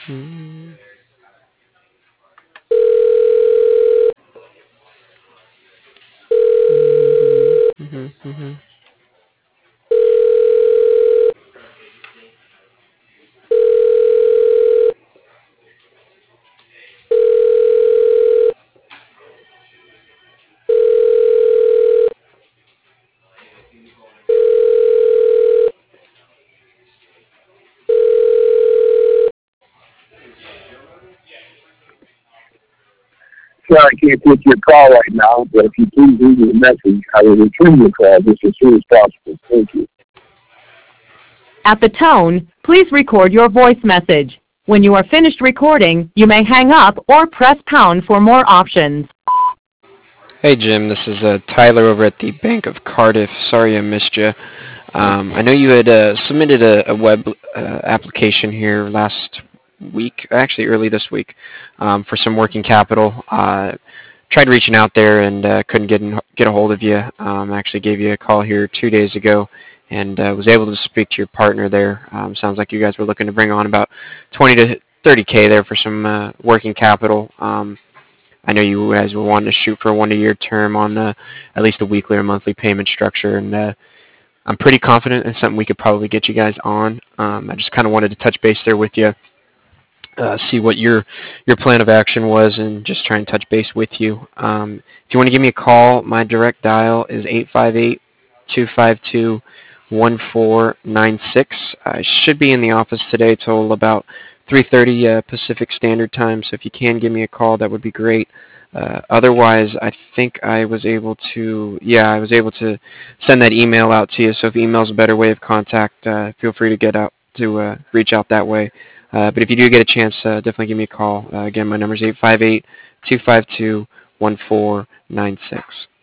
Mm-hmm. Mm-hmm. Mm-hmm. Sorry, I can't take your call right now, but if you please leave me a message, I will return your call just as soon as possible. Thank you. At the tone, please record your voice message. When you are finished recording, you may hang up or press pound for more options. Hey Jim, this is Tyler over at the Bank of Cardiff. Sorry I missed you. I know you had submitted a web application here last week, actually early this week, for some working capital. Tried reaching out there and couldn't get a hold of you. Actually gave you a call here 2 days ago and was able to speak to your partner there. Sounds like you guys were looking to bring on about 20 to 30K there for some working capital. I know you guys were wanting to shoot for a 1 year term on at least a weekly or monthly payment structure, and I'm pretty confident it's something we could probably get you guys on. I just kind of wanted to touch base there with you, see what your plan of action was, and just try and touch base with you. If you want to give me a call, my direct dial is 858-252-1496. I should be in the office today till about 3:30 Pacific Standard Time, so if you can give me a call, that would be great. Otherwise, I think I was able to send that email out to you. So if email is a better way of contact, feel free to reach out that way. But if you do get a chance, definitely give me a call. Again, my number is 858-252-1496.